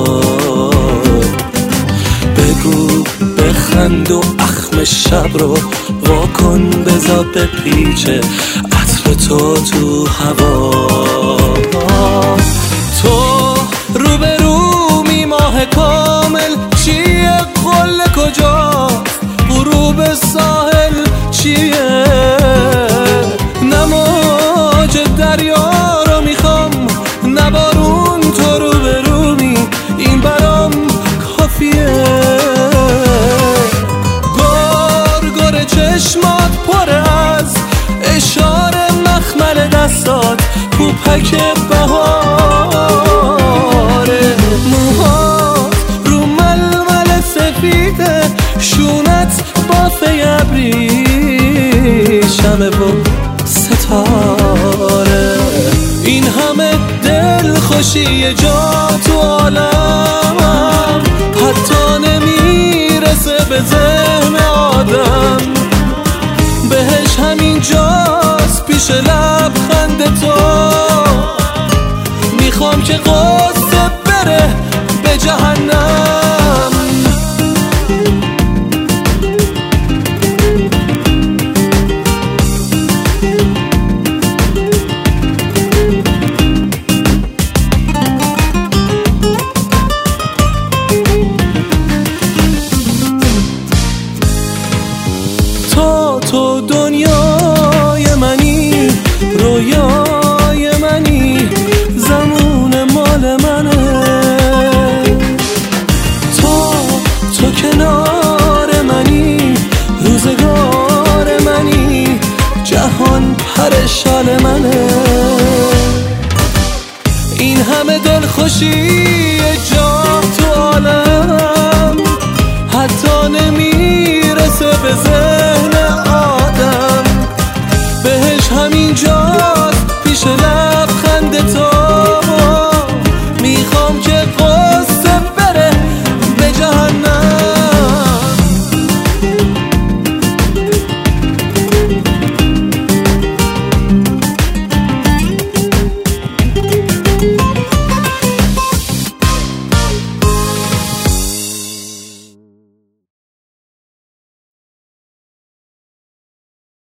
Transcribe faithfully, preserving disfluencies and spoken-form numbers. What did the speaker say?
بگو بخند و اخم شب رو واکن بذار بپیچه عطر تو تو هوا. تو روبرومی ماه کامل چیه قله کجاست غروب ساحل چیه نه موج دریا رو میخوام نه بارون تو روبرومی این برام کافیه. گر گر چشمات پر از اشاره مخمل دستات پوپک بهاره موهات رو ململ سفیده شونت بافه ابریشمه و ستاره. این همه دل خوشی جا تو عالمم حتی نمیرسه به ذهن آدم بهش همین جاست پیش لبخند تو